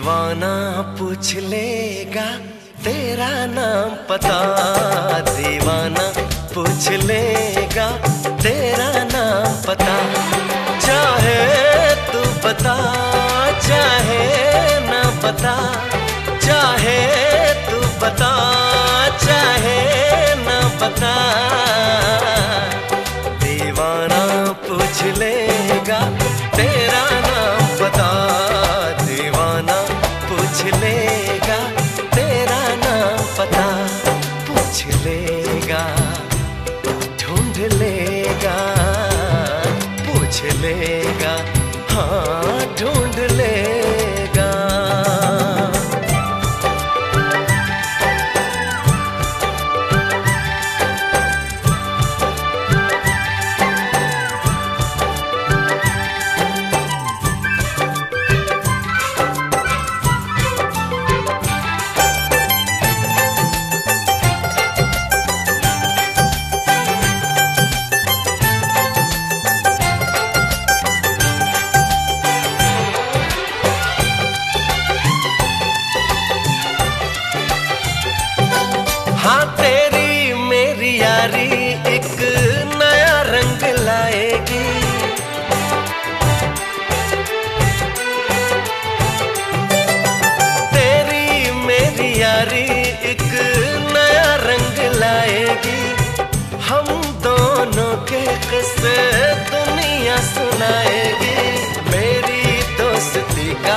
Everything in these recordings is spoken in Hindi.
दीवाना पूछ लेगा तेरा नाम पता, दीवाना पूछ लेगा तेरा नाम पता। चाहे तू बता चाहे ना बता, चाहे तू बता चाहे ना बता, दीवाना पूछ लेगा तेरा नाम पता, दीवाना पूछ लेगा तेरा नाम पता। पूछ लेगा ढूंढ लेगा, पूछ लेगा हाँ ढूंढ लेगा। हाँ तेरी मेरी यारी एक नया रंग लाएगी, तेरी मेरी यारी एक नया रंग लाएगी। हम दोनों के किस्से दुनिया सुनाएगी, मेरी दोस्ती का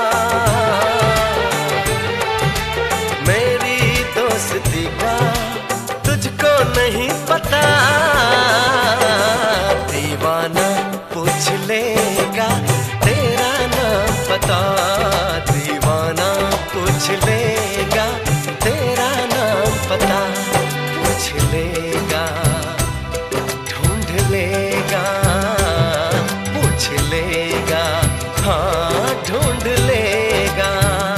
तुझको नहीं पता, दीवाना पूछ लेगा तेरा नाम पता, दीवाना पूछ लेगा तेरा नाम पता। पूछ लेगा ढूंढ लेगा, पूछ लेगा हाँ ढूंढ लेगा।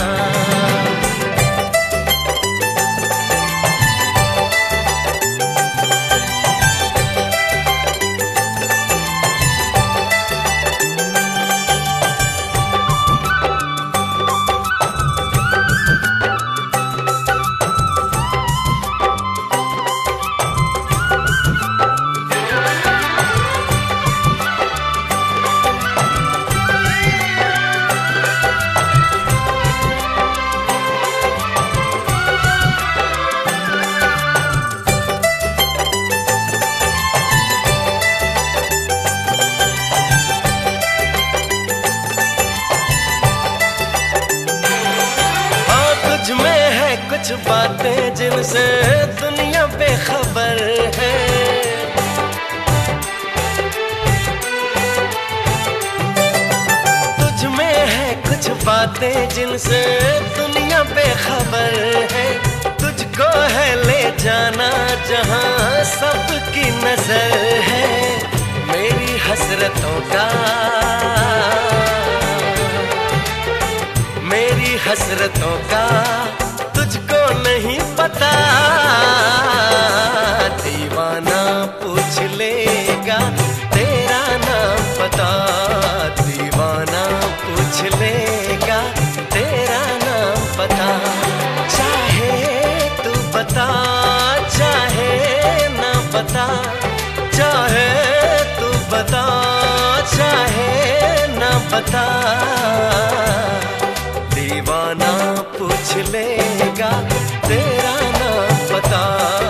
कुछ बातें जिनसे दुनिया बेखबर है, तुझ में है कुछ बातें जिनसे दुनिया बेखबर है। तुझको है ले जाना जहां सबकी नजर है, मेरी हसरतों का मेरी हसरतों का तुझको नहीं पता, दीवाना पूछ लेगा तेरा नाम पता, दीवाना पूछ लेगा तेरा नाम पता। चाहे तू बता चाहे ना बता, चाहे तू बता चाहे ना बता, दीवाना पूछ लेगा तेरा नाम पता।